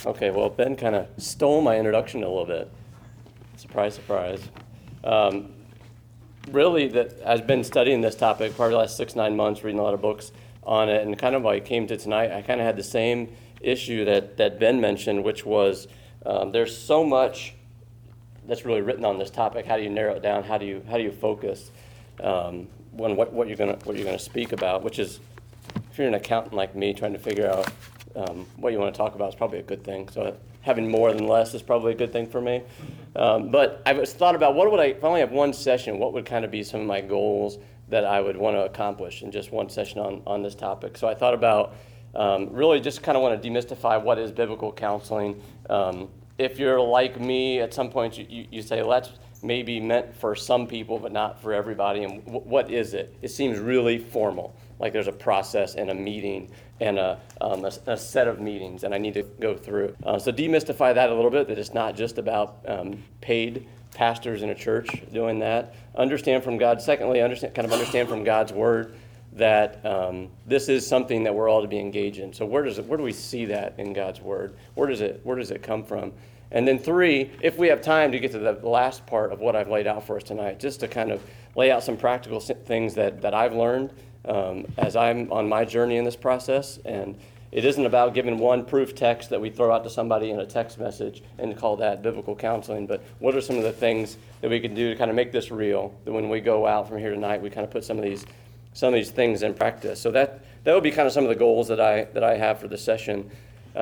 Okay, well, Ben kind of stole my introduction a little bit. Surprise, surprise. Um, Really, that I've been studying this topic probably the last 6, 9 months, reading a lot of books on it, and kind of when I came to tonight, I kind of had the same issue that Ben mentioned, which was there's so much that's really written on this topic. How do you narrow it down? How do you focus when what you're gonna speak about? Which is, if you're an accountant like me, trying to figure out what you want to talk about is probably a good thing. So having more than less is probably a good thing for me. But I've thought about if I only have one session, what would kind of be some of my goals that I would want to accomplish in just one session on this topic. So I thought about really just kind of want to demystify what is biblical counseling. If you're like me, at some point you say, well, that's maybe meant for some people, but not for everybody. And what is it? It seems really formal, like there's a process and a meeting and a set of meetings, and I need to go through. So demystify that a little bit, that it's not just about paid pastors in a church doing that. Understand from God. Secondly, understand from God's word that this is something that we're all to be engaged in. So where do we see that in God's word? Where does it come from? And then 3, if we have time to get to the last part of what I've laid out for us tonight, just to kind of lay out some practical things that I've learned as I'm on my journey in this process. And it isn't about giving one proof text that we throw out to somebody in a text message and call that biblical counseling, but what are some of the things that we can do to kind of make this real, that when we go out from here tonight, we kind of put some of these things in practice. So that would be kind of some of the goals that I have for the session.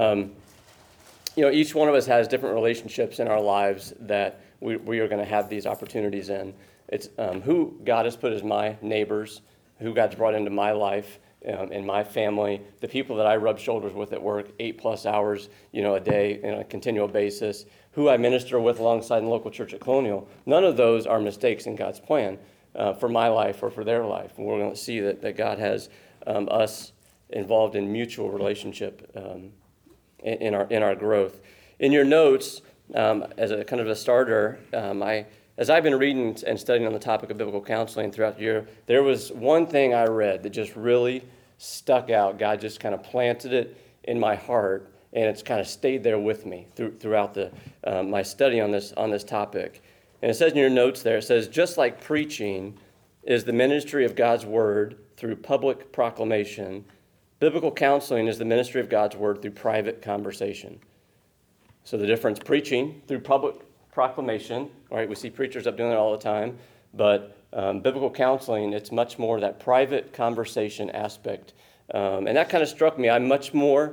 Each one of us has different relationships in our lives that we are going to have these opportunities in. It's who God has put as my neighbors, who God's brought into my life, in my family, the people that I rub shoulders with at work 8+ hours, a day on a continual basis, who I minister with alongside in the local church at Colonial. None of those are mistakes in God's plan for my life or for their life. And we're going to see that God has us involved in mutual relationship in our growth. In your notes, as a kind of a starter, as I've been reading and studying on the topic of biblical counseling throughout the year, there was one thing I read that just really stuck out. God just kind of planted it in my heart, and it's kind of stayed there with me throughout my study on this topic. And it says in your notes there, it says, just like preaching is the ministry of God's word through public proclamation, biblical counseling is the ministry of God's word through private conversation. So the difference, preaching through public proclamation, right? We see preachers up doing it all the time, but biblical counseling, it's much more that private conversation aspect. And that kind of struck me. I'm much more,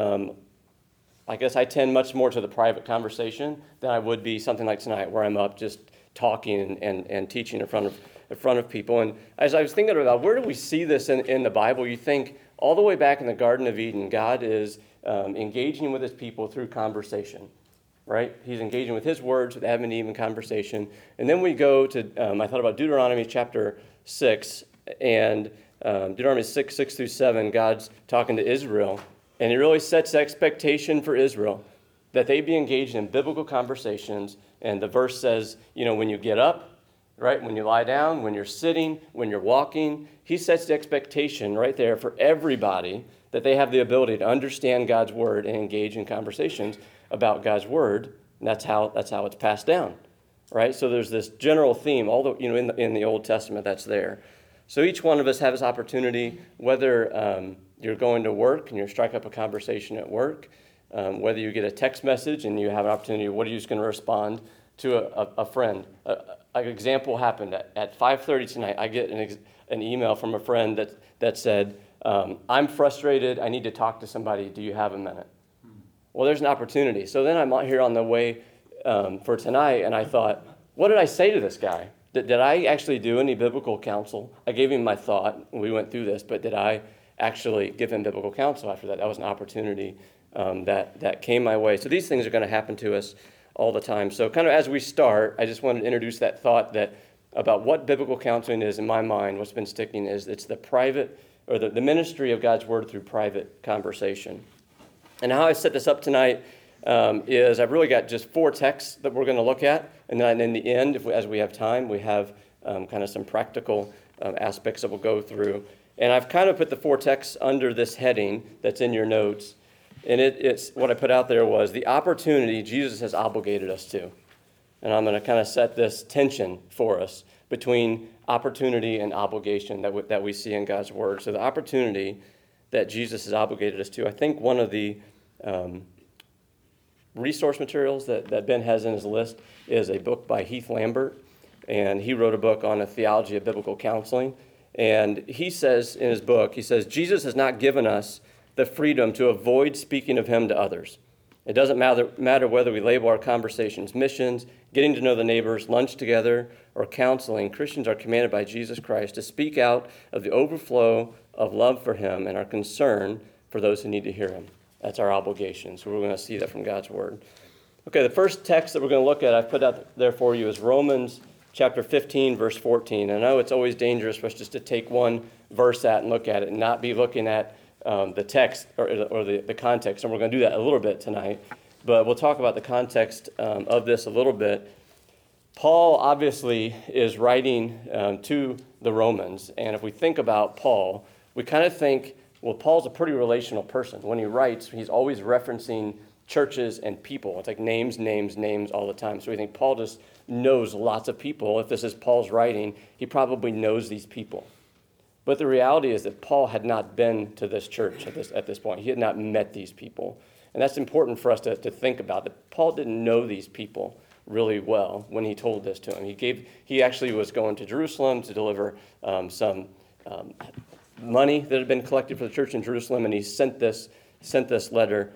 I guess I tend much more to the private conversation than I would be something like tonight, where I'm up just talking and teaching in front of people. And as I was thinking about where do we see this in the Bible, you think all the way back in the Garden of Eden, God is engaging with his people through conversation, right? He's engaging with his words, with Adam and Eve in conversation. And then we go to, I thought about Deuteronomy chapter 6, and Deuteronomy 6:6-7, God's talking to Israel, and he really sets expectation for Israel that they be engaged in biblical conversations. And the verse says, when you get up, right, when you lie down, when you're sitting, when you're walking, he sets the expectation right there for everybody that they have the ability to understand God's word and engage in conversations about God's word. And that's how it's passed down, right? So there's this general theme, although in the Old Testament that's there. So each one of us has this opportunity, whether you're going to work and you strike up a conversation at work, whether you get a text message and you have an opportunity, what are you just going to respond to a friend? An example happened at 5:30 tonight. I get an email from a friend that said, I'm frustrated. I need to talk to somebody. Do you have a minute? Well, there's an opportunity. So then I'm out here on the way for tonight, and I thought, what did I say to this guy? Did I actually do any biblical counsel? I gave him my thought. We went through this, but did I actually give him biblical counsel after that? That was an opportunity that came my way. So these things are going to happen to us all the time. So kind of as we start, I just wanted to introduce that thought about what biblical counseling is in my mind. What's been sticking is it's the private, or the ministry of God's word through private conversation. And how I set this up tonight is I've really got just 4 texts that we're going to look at, and then in the end, as we have time, we have kind of some practical aspects that we'll go through. And I've kind of put the 4 texts under this heading that's in your notes. And it's what I put out there was the opportunity Jesus has obligated us to. And I'm going to kind of set this tension for us between opportunity and obligation that we see in God's Word. So the opportunity that Jesus has obligated us to, I think one of the resource materials that Ben has in his list is a book by Heath Lambert. And he wrote a book on a theology of biblical counseling. And he says in his book, Jesus has not given us the freedom to avoid speaking of him to others. It doesn't matter whether we label our conversations missions, getting to know the neighbors, lunch together, or counseling. Christians are commanded by Jesus Christ to speak out of the overflow of love for him and our concern for those who need to hear him. That's our obligation. So we're going to see that from God's Word. Okay, the first text that we're going to look at, I've put out there for you, is Romans chapter 15, verse 14. I know it's always dangerous for us just to take one verse out and look at it and not be looking at the text or the context, and we're going to do that a little bit tonight. But we'll talk about the context of this a little bit. Paul obviously is writing to the Romans, and if we think about Paul, we kind of think, well, Paul's a pretty relational person. When he writes, he's always referencing churches and people. It's like names all the time. So we think Paul just knows lots of people. If this is Paul's writing, he probably knows these people. But the reality is that Paul had not been to this church at this point. He had not met these people. And that's important for us to think about, that Paul didn't know these people really well when he told this to him. He actually was going to Jerusalem to deliver some money that had been collected for the church in Jerusalem, and he sent this letter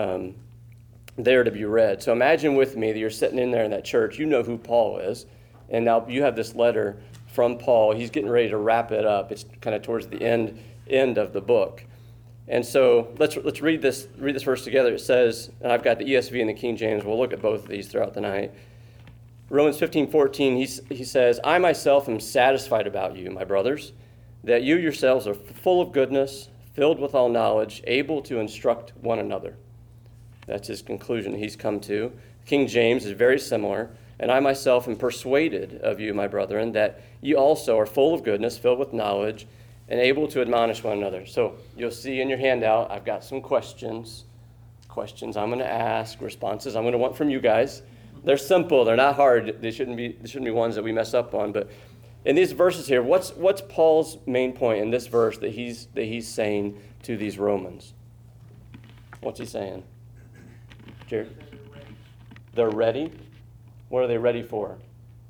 there to be read. So imagine with me that you're sitting in there in that church. You know who Paul is, and now you have this letter from Paul. He's getting ready to wrap it up. It's kind of towards the end of the book. And so let's read this verse together. It says, and I've got the ESV and the King James. We'll look at both of these throughout the night. Romans 15:14, he says, I myself am satisfied about you, my brothers, that you yourselves are full of goodness, filled with all knowledge, able to instruct one another. That's his conclusion he's come to. King James is very similar. And I myself am persuaded of you, my brethren, that you also are full of goodness, filled with knowledge, and able to admonish one another. So you'll see in your handout, I've got some questions I'm going to ask, responses I'm going to want from you guys. They're simple. They're not hard. They shouldn't be ones that we mess up on. But in these verses here, what's Paul's main point in this verse that he's saying to these Romans? What's he saying? Jared? They're ready? What are they ready for?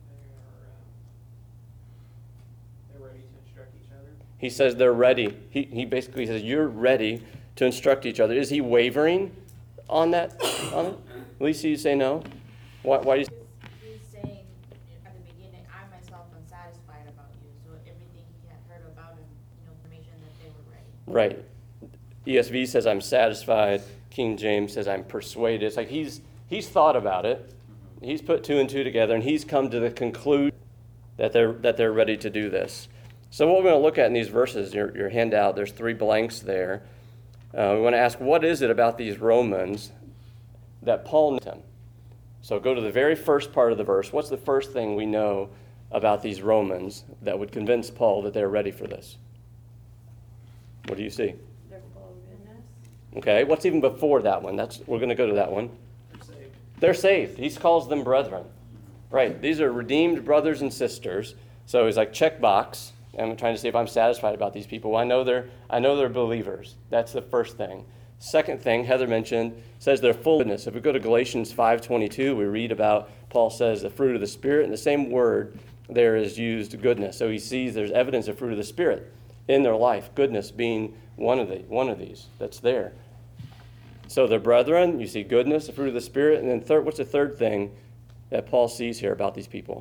They're ready to instruct each other. He says they're ready. He basically says you're ready to instruct each other. Is he wavering on that? On it? Lisa, you say no? Why do you? He's saying at the beginning, I myself am satisfied about you. So everything he had heard about him, information that they were ready. Right. ESV says I'm satisfied. King James says I'm persuaded. It's like he's thought about it. He's put two and two together, and he's come to the conclusion that they're ready to do this. So what we're going to look at in these verses, your handout, there's 3 blanks there. We want to ask, what is it about these Romans that Paul knew them? So go to the very first part of the verse. What's the first thing we know about these Romans that would convince Paul that they're ready for this? What do you see? They're full of goodness. Okay, what's even before that one? We're going to go to that one. They're saved. He calls them brethren. Right. These are redeemed brothers and sisters. So he's like, check box. I'm trying to see if I'm satisfied about these people. I know they're believers. That's the first thing. Second thing, Heather mentioned, says they're full of goodness. If we go to Galatians 5:22, we read about, Paul says, the fruit of the Spirit, and the same word there is used, goodness. So he sees there's evidence of fruit of the Spirit in their life, goodness being one of these that's there. So they're brethren, you see goodness, the fruit of the Spirit, and then third, what's the third thing that Paul sees here about these people?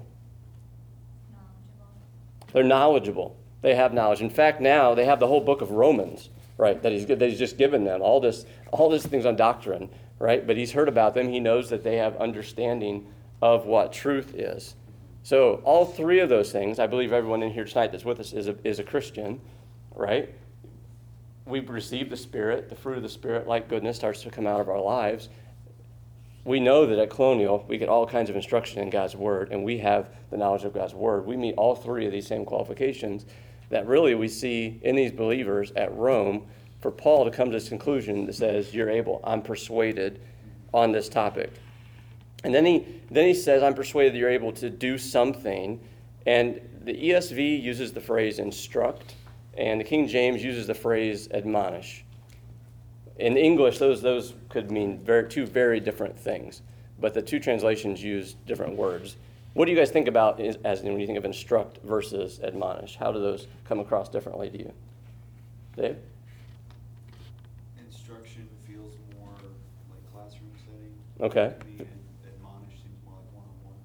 Knowledgeable. They're knowledgeable. They have knowledge. In fact, now they have the whole book of Romans, right, that he's just given them, all this things on doctrine, right? But he's heard about them. He knows that they have understanding of what truth is. So all 3 of those things, I believe everyone in here tonight that's with us is a Christian, right? We've received the Spirit, the fruit of the Spirit, like goodness, starts to come out of our lives. We know that at Colonial, we get all kinds of instruction in God's Word, and we have the knowledge of God's Word. We meet all 3 of these same qualifications that really we see in these believers at Rome for Paul to come to this conclusion that says, you're able, I'm persuaded on this topic. And then he says, I'm persuaded that you're able to do something. And the ESV uses the phrase instruct, and the King James uses the phrase admonish. In English, those could mean two very different things, but the two translations use different words. What do you guys think about when you think of instruct versus admonish? How do those come across differently to you? Dave? Instruction feels more like classroom setting. Okay. To me, and admonish seems more like one-on-one.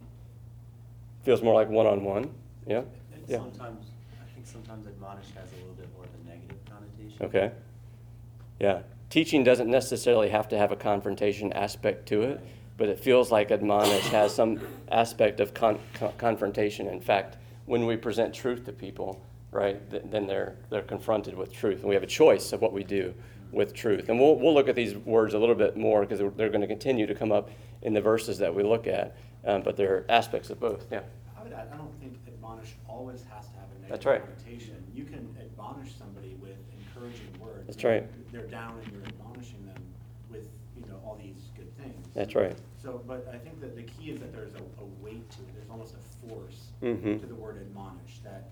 Feels more like one-on-one. Yeah? And Yeah. I think sometimes admonish has a little bit more of a negative connotation. Okay. Yeah. Teaching doesn't necessarily have to have a confrontation aspect to it, but it feels like admonish has some aspect of confrontation. In fact, when we present truth to people, right, then they're confronted with truth, and we have a choice of what we do with truth. And we'll look at these words a little bit more because they're going to continue to come up in the verses that we look at, but there are aspects of both. Yeah. I would add, I don't think admonish always has to have a That's negative right. connotation. You can admonish somebody with encouraging words. That's right. They're down and you're admonishing them with, all these good things. That's right. So, but I think that the key is that there's a weight to it. There's almost a force Mhm. to the word admonish, that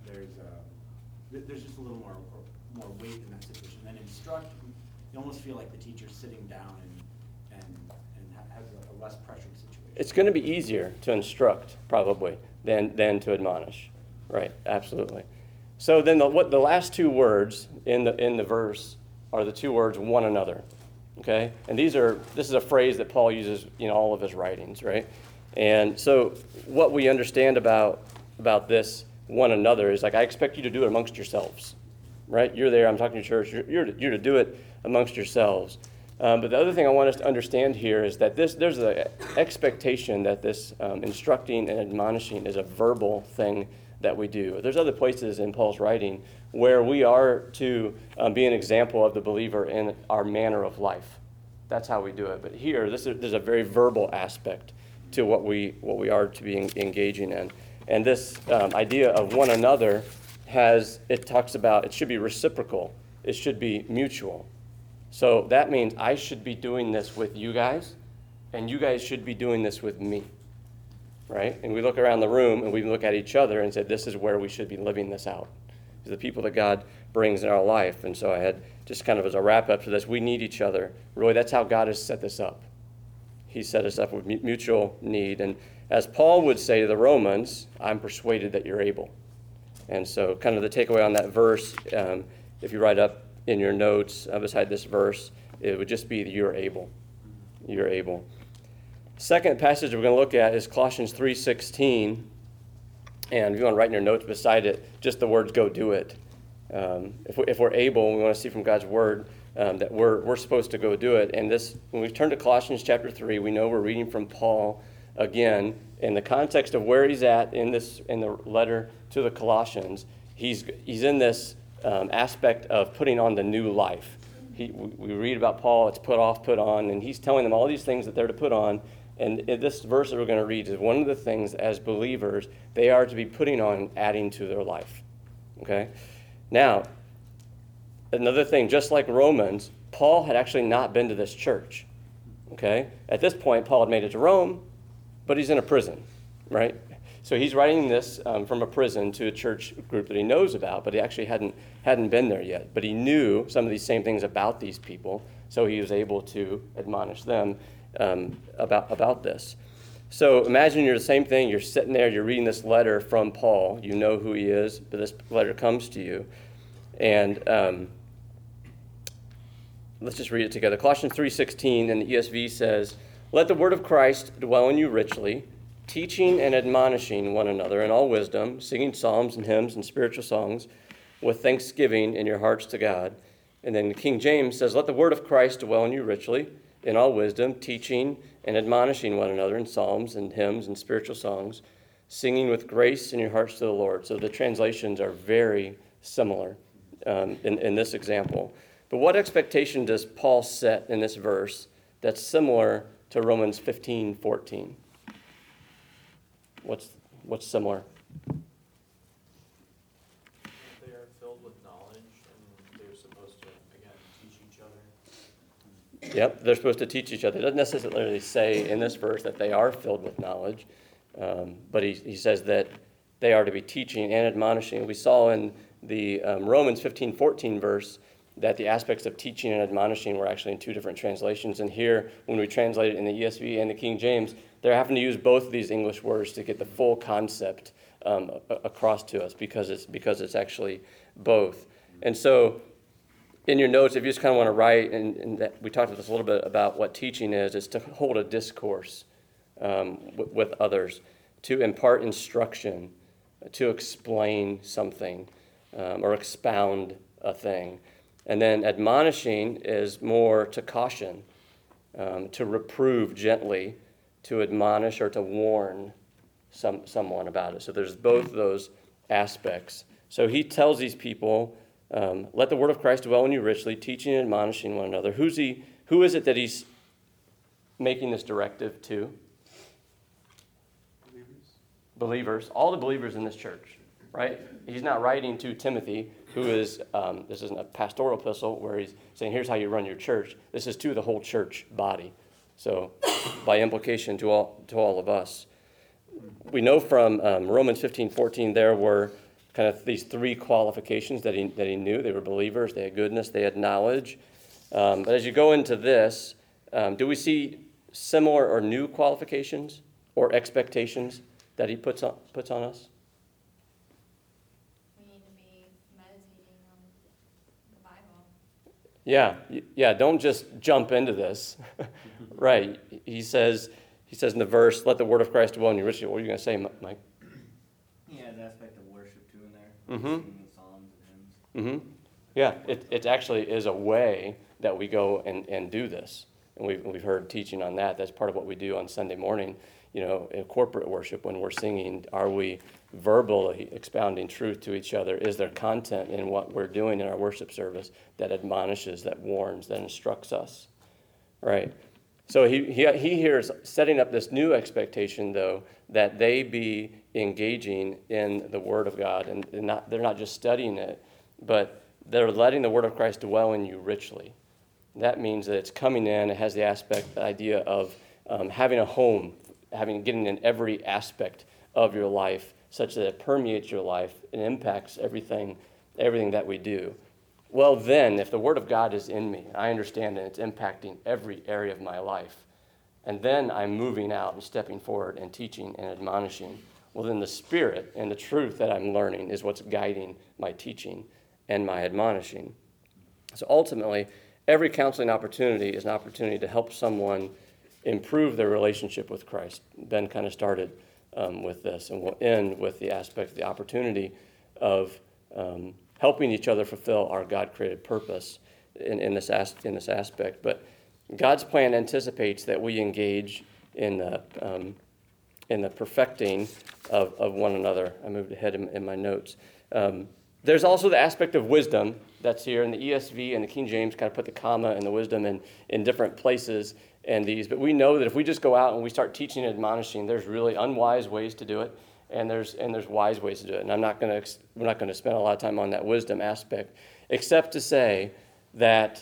there's just a little more weight in that situation. And instruct, you almost feel like the teacher's sitting down and has a less pressured situation. It's going to be easier to instruct, probably, than to admonish. Right, absolutely. So then the last two words in the verse are the two words one another. Okay? And this is a phrase that Paul uses in all of his writings, right? And so what we understand about this one another is like, I expect you to do it amongst yourselves. Right? You're there, I'm talking to church, you're to do it amongst yourselves. But the other thing I want us to understand here is that there's an expectation that this instructing and admonishing is a verbal thing that we do. There's other places in Paul's writing where we are to be an example of the believer in our manner of life. That's how we do it. But here, there's a very verbal aspect to what we are to be engaging in. And this idea of one another talks about it should be reciprocal. It should be mutual. So that means I should be doing this with you guys, and you guys should be doing this with me, right? And we look around the room, and we look at each other and say, this is where we should be living this out. The people that God brings in our life. And so I had just kind of as a wrap-up to this, we need each other. Really, that's how God has set this up. He set us up with mutual need. And as Paul would say to the Romans, I'm persuaded that you're able. And so kind of the takeaway on that verse, if you write up in your notes beside this verse, it would just be that you're able. You're able. Second passage we're going to look at is Colossians 3:16. And if you want to write in your notes beside it, just the words "go do it." If we're able, we want to see from God's word that we're supposed to go do it. And this, when we turn to Colossians chapter 3, we know we're reading from Paul again in the context of where he's at in the letter to the Colossians. He's in this aspect of putting on the new life. We read about Paul, it's put off, put on, and he's telling them all these things that they're to put on. And this verse that we're going to read is one of the things as believers they are to be putting on, adding to their life. Okay? Now, another thing, just like Romans, Paul had actually not been to this church. Okay? At this point, Paul had made it to Rome, but he's in a prison, right? So he's writing this from a prison to a church group that he knows about, but he actually hadn't been there yet. But he knew some of these same things about these people, so he was able to admonish them about this. So imagine you're the same thing. You're sitting there. You're reading this letter from Paul. You know who he is, but this letter comes to you. And let's just read it together. Colossians 3:16 in the ESV says, "Let the word of Christ dwell in you richly, teaching and admonishing one another in all wisdom, singing psalms and hymns and spiritual songs with thanksgiving in your hearts to God." And then the King James says, "Let the word of Christ dwell in you richly, in all wisdom, teaching and admonishing one another in psalms and hymns and spiritual songs, singing with grace in your hearts to the Lord." So the translations are very similar in this example. But what expectation does Paul set in this verse that's similar to Romans 15:14? What's similar? They are filled with knowledge, and they're supposed to, again, teach Yep, they're supposed to teach each other. It doesn't necessarily say in this verse that they are filled with knowledge, but he says that they are to be teaching and admonishing. We saw in the Romans 15:14 verse that the aspects of teaching and admonishing were actually in two different translations. And here, when we translate it in the ESV and the King James, they're having to use both of these English words to get the full concept across to us because it's actually both. And so in your notes, if you just kind of want to write, and that we talked about this a little bit about what teaching is to hold a discourse with others, to impart instruction, to explain something, or expound a thing. And then admonishing is more to caution, to reprove gently, to admonish or to warn someone about it. So there's both those aspects. So he tells these people, let the word of Christ dwell in you richly, teaching and admonishing one another. Who is it that he's making this directive to? Believers. All the believers in this church, right? He's not writing to Timothy, who is, this isn't a pastoral epistle where he's saying, here's how you run your church. This is to the whole church body. So by implication to all of us. We know from Romans 15:14 there were kind of these three qualifications that he knew. They were believers, they had goodness, they had knowledge. But as you go into this, do we see similar or new qualifications or expectations that he puts on us? We need to be meditating on the Bible. Yeah, don't just jump into this. Right. He says in the verse, let the word of Christ dwell in you richly. What are you going to say, Mike? Yeah, the aspect of worship too in there. Mm-hmm. Singing psalms and hymns. Mm-hmm. Yeah, it actually is a way that we go and do this. And we've heard teaching on that. That's part of what we do on Sunday morning, in corporate worship when we're singing. Are we verbally expounding truth to each other? Is there content in what we're doing in our worship service that admonishes, that warns, that instructs us? Right. So he here is setting up this new expectation, though, that they be engaging in the Word of God, and they're not just studying it, but they're letting the Word of Christ dwell in you richly. That means that it's coming in. It has the idea of having a home, getting in every aspect of your life, such that it permeates your life and impacts everything that we do. Well, then, if the Word of God is in me, I understand that it's impacting every area of my life, and then I'm moving out and stepping forward and teaching and admonishing, well, then the Spirit and the truth that I'm learning is what's guiding my teaching and my admonishing. So ultimately, every counseling opportunity is an opportunity to help someone improve their relationship with Christ. Ben kind of started with this, and we'll end with the aspect of the opportunity of helping each other fulfill our God-created purpose in this aspect. But God's plan anticipates that we engage in the perfecting of one another. I moved ahead in my notes. There's also the aspect of wisdom that's here, in the ESV and the King James kind of put the comma and the wisdom in different places and these. But we know that if we just go out and we start teaching and admonishing, there's really unwise ways to do it. And there's wise ways to do it. And we're not going to spend a lot of time on that wisdom aspect, except to say that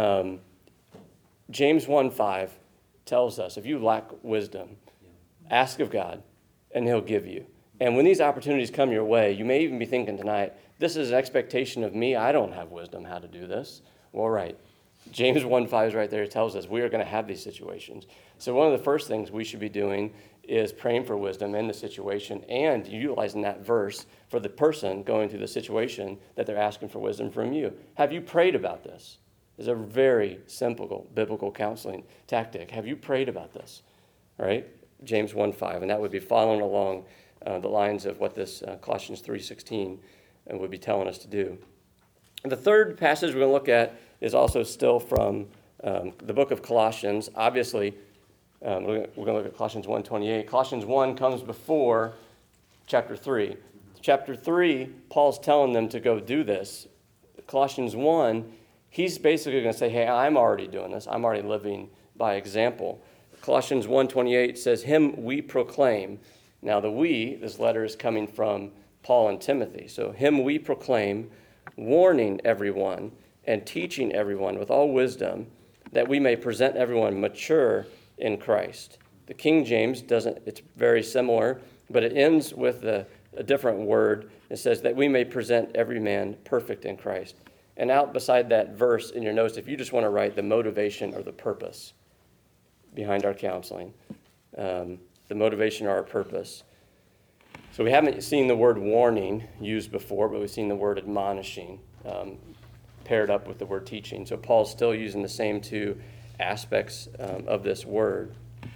James 1:5 tells us, if you lack wisdom, ask of God, and he'll give you. And when these opportunities come your way, you may even be thinking tonight, this is an expectation of me. I don't have wisdom how to do this. Well, right. James 1:5 is right there. It tells us we are going to have these situations. So one of the first things we should be doing is praying for wisdom in the situation and utilizing that verse for the person going through the situation that they're asking for wisdom from you. Have you prayed about this? It's a very simple biblical counseling tactic. Have you prayed about this? All right? James 1:5, and that would be following along the lines of what this Colossians 3:16 would be telling us to do. And the third passage we're going to look at is also still from the book of Colossians. Obviously, we're going to look at Colossians 1:28. Colossians 1 comes before chapter 3. Chapter 3, Paul's telling them to go do this. Colossians 1, he's basically going to say, hey, I'm already doing this. I'm already living by example. Colossians 1:28 says, him we proclaim. Now the we, this letter is coming from Paul and Timothy. So him we proclaim, warning everyone and teaching everyone with all wisdom, that we may present everyone mature in Christ. The King James doesn't, it's very similar, but it ends with a different word. It says that we may present every man perfect in Christ. And out beside that verse in your notes, if you just want to write the motivation or the purpose behind our counseling, the motivation or our purpose. So we haven't seen the word warning used before, but we've seen the word admonishing paired up with the word teaching. So Paul's still using the same two aspects of this word.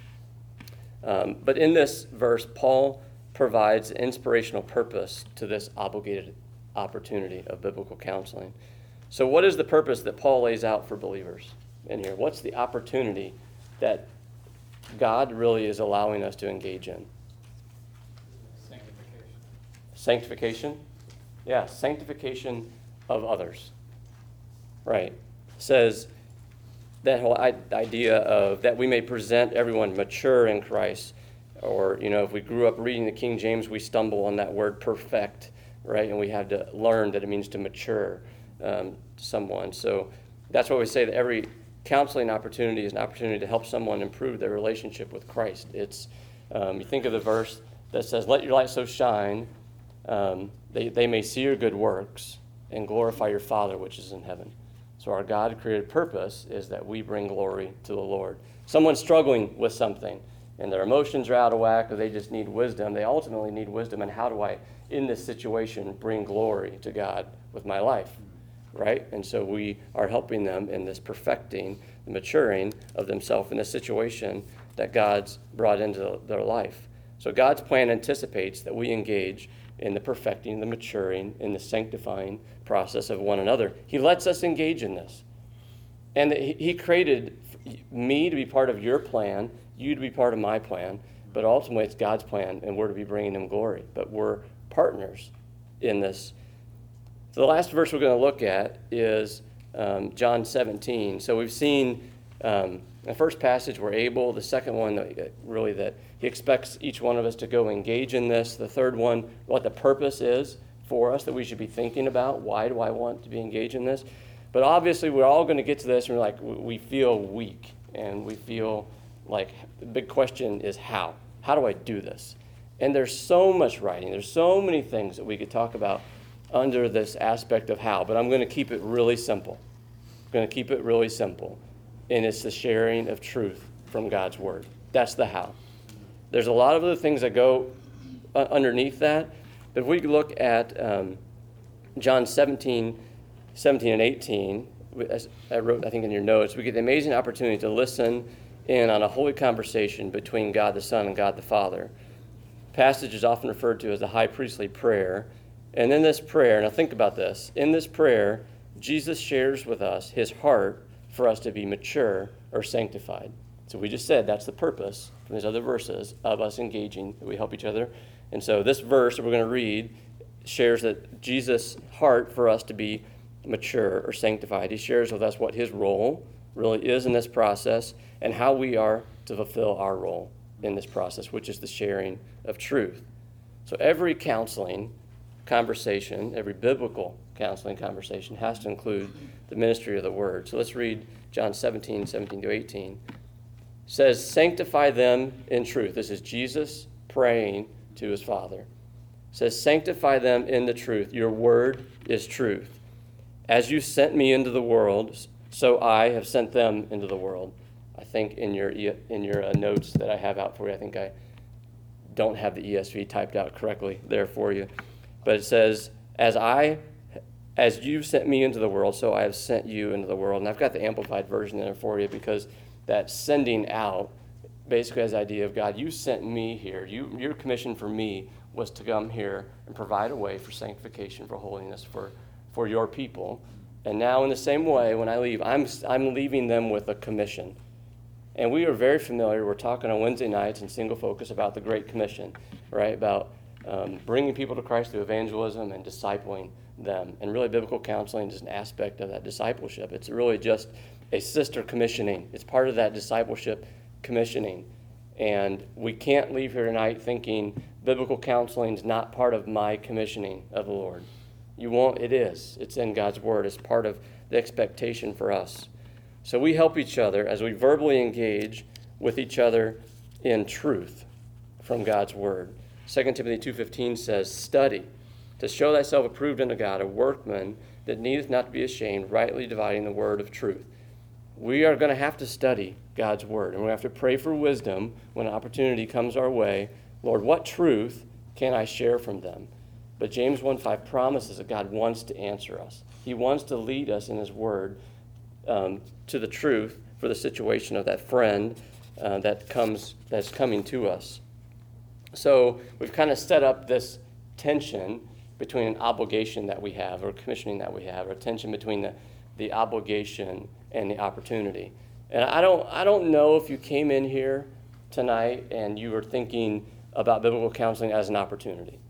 But in this verse, Paul provides inspirational purpose to this obligated opportunity of biblical counseling. So what is the purpose that Paul lays out for believers in here? What's the opportunity that God really is allowing us to engage in? Sanctification. Sanctification? Yeah, sanctification of others. Right. It says that whole idea of that we may present everyone mature in Christ. Or, if we grew up reading the King James, we stumble on that word perfect, right? And we have to learn that it means to mature someone. So that's why we say that every counseling opportunity is an opportunity to help someone improve their relationship with Christ. It's, you think of the verse that says, let your light so shine, they may see your good works and glorify your Father which is in heaven. So our God-created purpose is that we bring glory to the Lord. Someone's struggling with something, and their emotions are out of whack, or they just need wisdom. They ultimately need wisdom, and how do I, in this situation, bring glory to God with my life, right? And so we are helping them in this perfecting, the maturing of themselves in this situation that God's brought into their life. So God's plan anticipates that we engage in the perfecting, the maturing, in the sanctifying process of one another. He lets us engage in this. And he created me to be part of your plan, you to be part of my plan, but ultimately it's God's plan, and we're to be bringing him glory. But we're partners in this. So the last verse we're going to look at is John 17. So we've seen the first passage, we're able. The second one, really, that he expects each one of us to go engage in this. The third one, what the purpose is for us that we should be thinking about. Why do I want to be engaged in this? But obviously, we're all going to get to this, and we're like, we feel weak, and we feel like the big question is how? How do I do this? And there's so much writing. There's so many things that we could talk about under this aspect of how, but I'm going to keep it really simple. I'm going to keep it really simple. And it's the sharing of truth from God's word. That's the how. There's a lot of other things that go underneath that, but if we look at John 17 and 18, as I wrote, I think, in your notes, we get the amazing opportunity to listen in on a holy conversation between God the Son and God the Father. Passage is often referred to as the high priestly prayer. And in this prayer, now think about this, in this prayer, Jesus shares with us his heart for us to be mature or sanctified. So we just said that's the purpose from these other verses of us engaging, that we help each other. And so this verse that we're going to read shares that Jesus' heart for us to be mature or sanctified. He shares with us what his role really is in this process and how we are to fulfill our role in this process, which is the sharing of truth. So every counseling conversation, every biblical counseling conversation has to include the ministry of the word. So let's read John 17 to 18. It says, sanctify them in truth. This is Jesus praying to his Father. It says, sanctify them in the truth. Your word is truth. As you sent me into the world, so I have sent them into the world. I think in your notes that I have out for you, I think I don't have the ESV typed out correctly there for you. But it says, as you sent me into the world, so I have sent you into the world. And I've got the Amplified version there for you because that sending out basically has the idea of God, you sent me here. Your commission for me was to come here and provide a way for sanctification, for holiness, for your people. And now in the same way, when I leave, I'm leaving them with a commission. And we are very familiar, we're talking on Wednesday nights in Single Focus about the Great Commission, right? About bringing people to Christ through evangelism and discipling them. And really biblical counseling is an aspect of that discipleship. It's really just a sister commissioning. It's part of that discipleship commissioning. And we can't leave here tonight thinking biblical counseling is not part of my commissioning of the Lord. You won't, it is. It's in God's word. It's part of the expectation for us. So we help each other as we verbally engage with each other in truth from God's word. 2 Timothy 2:15 says, "Study to show thyself approved unto God, a workman that needeth not to be ashamed, rightly dividing the word of truth." We are going to have to study God's word, and we have to pray for wisdom when an opportunity comes our way. Lord, what truth can I share from them? But James 1:5 promises that God wants to answer us. He wants to lead us in his word to the truth for the situation of that friend that's coming to us. So we've kind of set up this tension between an obligation that we have or commissioning that we have, or tension between the obligation and the opportunity. And I don't know if you came in here tonight and you were thinking about biblical counseling as an opportunity.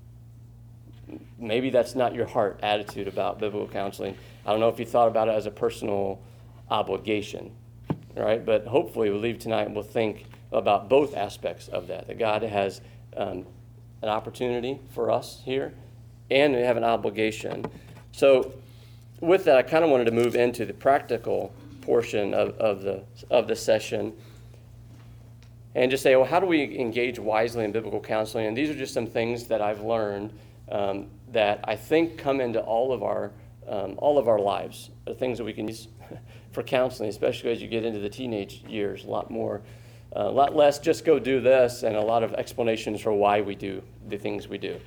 Maybe that's not your heart attitude about biblical counseling. I don't know if you thought about it as a personal obligation, right? But hopefully we'll leave tonight and we'll think about both aspects of that God has an opportunity for us here, and we have an obligation. So with that, I kind of wanted to move into the practical portion of the session and just say, well, how do we engage wisely in biblical counseling? And these are just some things that I've learned that I think come into all of our lives, the things that we can use for counseling, especially as you get into the teenage years. A lot less just go do this, and a lot of explanations for why we do the things we do.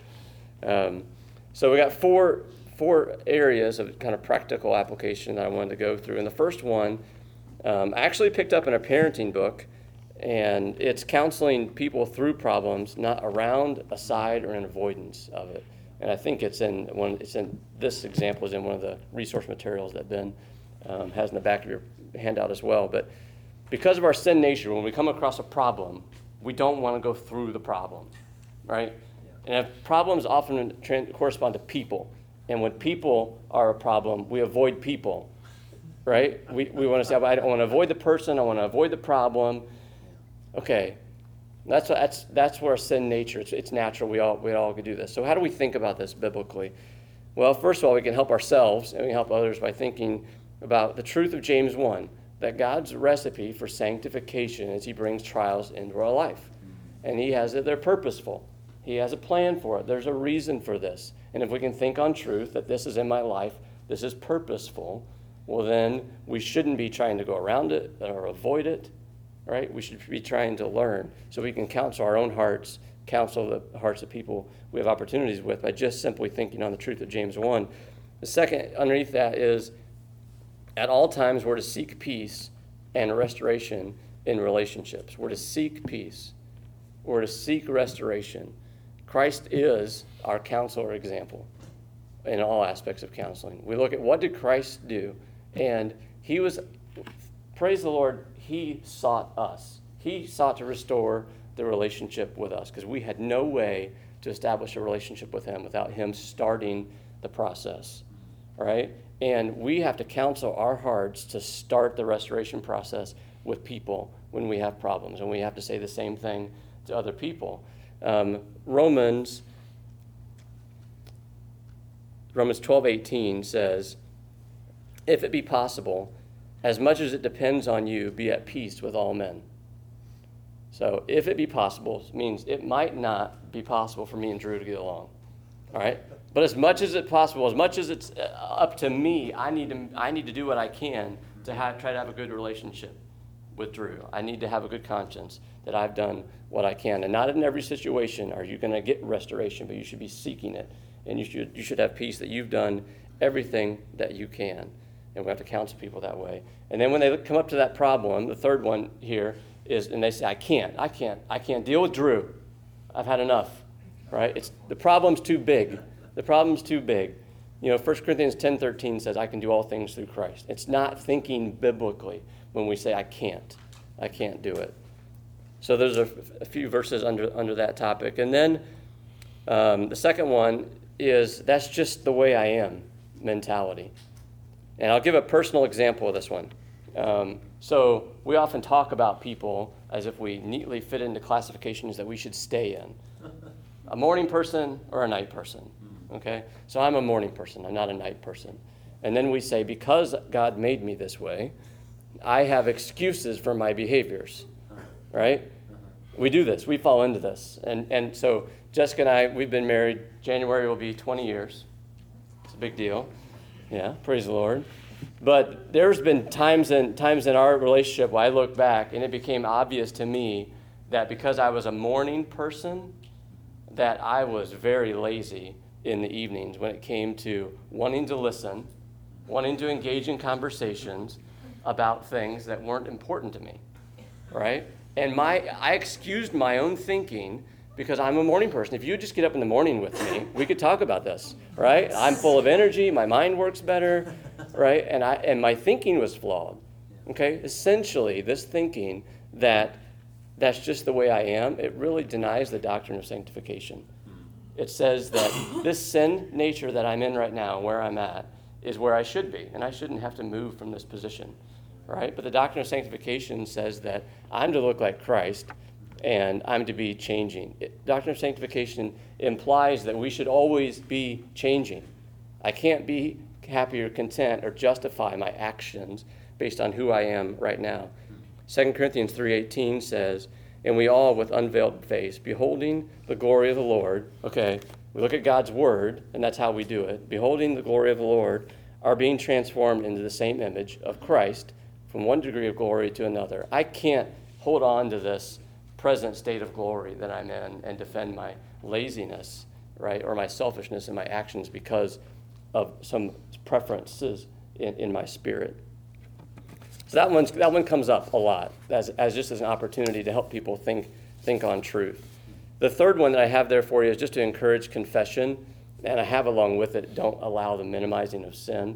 So we got four areas of kind of practical application that I wanted to go through. And the first one, I actually picked up in a parenting book, and it's counseling people through problems, not around, aside, or in avoidance of it. And I think this example is in one of the resource materials that Ben has in the back of your handout as well. But because of our sin nature, when we come across a problem, we don't want to go through the problem, right? And if problems often correspond to people. And when people are a problem, we avoid people, right? We want to say, I don't want to avoid the person, I want to avoid the problem. Okay, that's where our sin nature, it's natural, we all could do this. So how do we think about this biblically? Well, first of all, we can help ourselves, and we can help others by thinking about the truth of James 1, that God's recipe for sanctification is he brings trials into our life. And he has it, they're purposeful. He has a plan for it. There's a reason for this. And if we can think on truth, that this is in my life, this is purposeful, well then we shouldn't be trying to go around it or avoid it, right? We should be trying to learn so we can counsel our own hearts, counsel the hearts of people we have opportunities with by just simply thinking on the truth of James 1. The second underneath that is, at all times we're to seek peace and restoration in relationships. We're to seek peace. We're to seek restoration. Christ is our counselor example in all aspects of counseling. We look at what did Christ do, and he was, praise the Lord, he sought us. He sought to restore the relationship with us because we had no way to establish a relationship with him without him starting the process, all right? And we have to counsel our hearts to start the restoration process with people when we have problems, and we have to say the same thing to other people. Romans 12:18 says, "If it be possible, as much as it depends on you, be at peace with all men." So if it be possible means it might not be possible for me and Drew to get along, all right? But as much as it's possible, as much as it's up to me, I need to do what I can to try to have a good relationship with Drew. I need to have a good conscience that I've done what I can. And not in every situation are you going to get restoration, but you should be seeking it. And you should have peace that you've done everything that you can. And we have to counsel people that way. And then when they come up to that problem, the third one here is, and they say, I can't deal with Drew. I've had enough, right? The problem's too big. The problem's too big. 1 Corinthians 10:13 says, I can do all things through Christ. It's not thinking biblically when we say, I can't do it. So there's a few verses under that topic. And then the second one is, that's just the way I am mentality. And I'll give a personal example of this one. So we often talk about people as if we neatly fit into classifications that we should stay in. A morning person or a night person, okay? So I'm a morning person. I'm not a night person. And then we say, because God made me this way, I have excuses for my behaviors, right? We do this. We fall into this. And so Jessica and I, we've been married. January will be 20 years. It's a big deal. Yeah, praise the Lord. But there's been times in our relationship where I look back and it became obvious to me that because I was a morning person, that I was very lazy in the evenings when it came to wanting to listen, wanting to engage in conversations about things that weren't important to me, right? And I excused my own thinking because I'm a morning person. If you just get up in the morning with me, we could talk about this, right? I'm full of energy. My mind works better, right? And my thinking was flawed, okay? Essentially, this thinking that's just the way I am, it really denies the doctrine of sanctification. It says that this sin nature that I'm in right now, where I'm at, is where I should be, and I shouldn't have to move from this position, right? But the doctrine of sanctification says that I'm to look like Christ, and I'm to be changing. Doctrine of sanctification implies that we should always be changing. I can't be happy or content or justify my actions based on who I am right now. 2 Corinthians 3:18 says, and we all with unveiled face, beholding the glory of the Lord, okay, we look at God's word, and that's how we do it, beholding the glory of the Lord, are being transformed into the same image of Christ from one degree of glory to another. I can't hold on to this present state of glory that I'm in and defend my laziness, right, or my selfishness in my actions because of some preferences in my spirit. So that one comes up a lot as just as an opportunity to help people think on truth. The third one that I have there for you is just to encourage confession, and I have along with it, don't allow the minimizing of sin.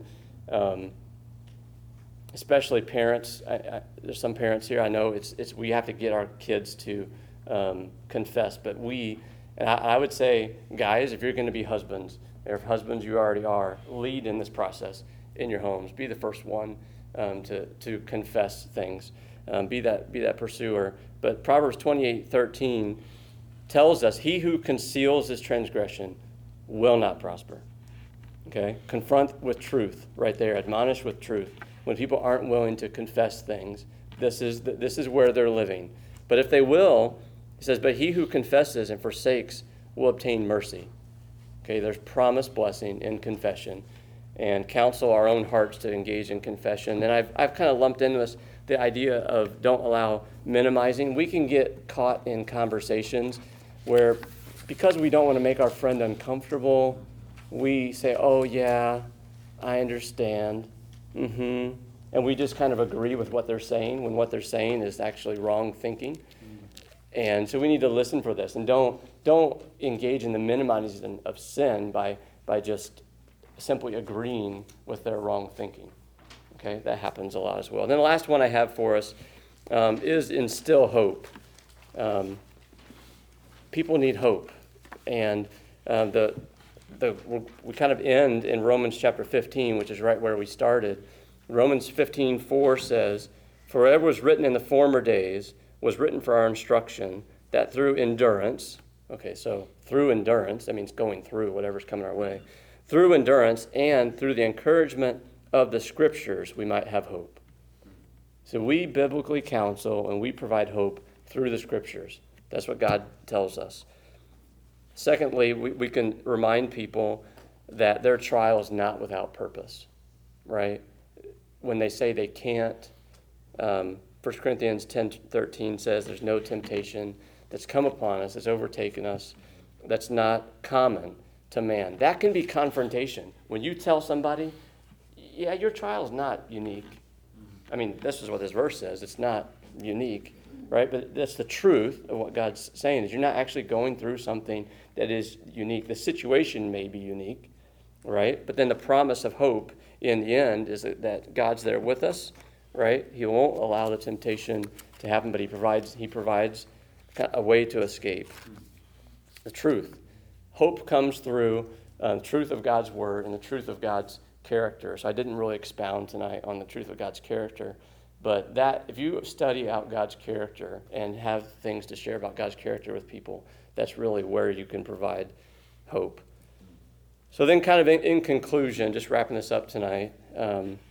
Especially parents. There's some parents here. I know it's we have to get our kids to confess, but I would say, guys, if you're going to be husbands, or if husbands you already are, lead in this process in your homes. Be the first one to confess things. Be that pursuer. But Proverbs 28:13 tells us, he who conceals his transgression will not prosper. Okay? Confront with truth right there. Admonish with truth. When people aren't willing to confess things, this is where they're living. But if they will, he says, but he who confesses and forsakes will obtain mercy. Okay, there's promised blessing in confession, and counsel our own hearts to engage in confession. And I've kind of lumped into this the idea of don't allow minimizing. We can get caught in conversations where, because we don't want to make our friend uncomfortable, we say, oh yeah, I understand. And we just kind of agree with what they're saying when what they're saying is actually wrong thinking. And so we need to listen for this, and don't engage in the minimizing of sin by just simply agreeing with their wrong thinking. Okay, that happens a lot as well. And then the last one I have for us is instill hope. People need hope, and we kind of end in Romans chapter 15, which is right where we started. Romans 15:4 says, "For whatever was written in the former days was written for our instruction, that through endurance," okay, so through endurance, that means going through whatever's coming our way, "through endurance and through the encouragement of the Scriptures we might have hope." So we biblically counsel and we provide hope through the Scriptures. That's what God tells us. Secondly, we can remind people that their trial is not without purpose, right? When they say they can't, 1 Corinthians 10:13 says there's no temptation that's come upon us, that's overtaken us, that's not common to man. That can be confrontation. When you tell somebody, yeah, your trial is not unique. I mean, this is what this verse says. It's not unique, right? But that's the truth of what God's saying, is you're not actually going through something that is unique. The situation may be unique, right? But then the promise of hope in the end is that God's there with us, right? He won't allow the temptation to happen, but he provides a way to escape. The truth. Hope comes through the truth of God's word and the truth of God's character. So I didn't really expound tonight on the truth of God's character, but that if you study out God's character and have things to share about God's character with people, that's really where you can provide hope. So then kind of in conclusion, just wrapping this up tonight,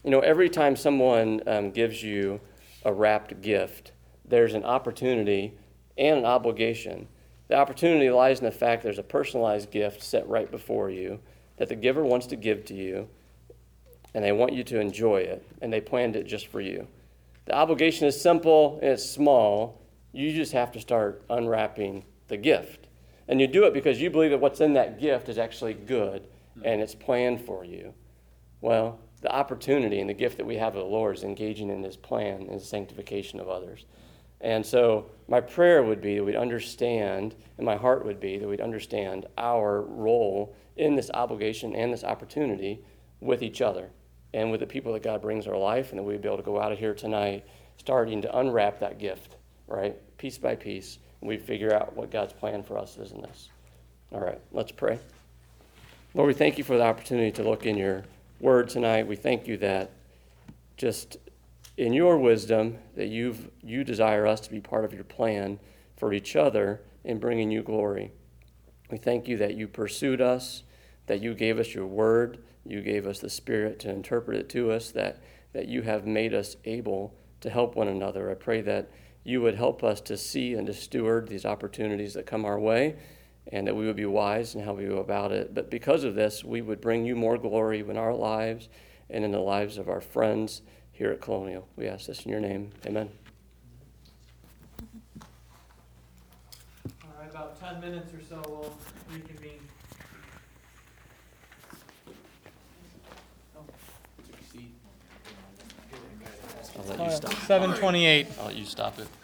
You know, every time someone gives you a wrapped gift, there's an opportunity and an obligation. The opportunity lies in the fact there's a personalized gift set right before you that the giver wants to give to you, and they want you to enjoy it, and they planned it just for you. The obligation is simple and it's small. You just have to start unwrapping the gift. And you do it because you believe that what's in that gift is actually good and it's planned for you. Well, the opportunity and the gift that we have of the Lord is engaging in His plan and His sanctification of others. And so my prayer would be that we'd understand, and my heart would be that we'd understand our role in this obligation and this opportunity with each other and with the people that God brings our life, and that we'd be able to go out of here tonight starting to unwrap that gift, right, piece by piece, and we'd figure out what God's plan for us is in this. All right, let's pray. Lord, we thank you for the opportunity to look in your word tonight. We thank you that just in your wisdom that you desire us to be part of your plan for each other in bringing you glory. We thank you that you pursued us, that you gave us your word, you gave us the Spirit to interpret it to us, that you have made us able to help one another. I pray that you would help us to see and to steward these opportunities that come our way, and that we would be wise in how we go about it. But because of this, we would bring you more glory in our lives and in the lives of our friends here at Colonial. We ask this in your name. Amen. All right, about 10 minutes or so, we'll reconvene. I'll let you stop. 7:28. I'll let you stop it.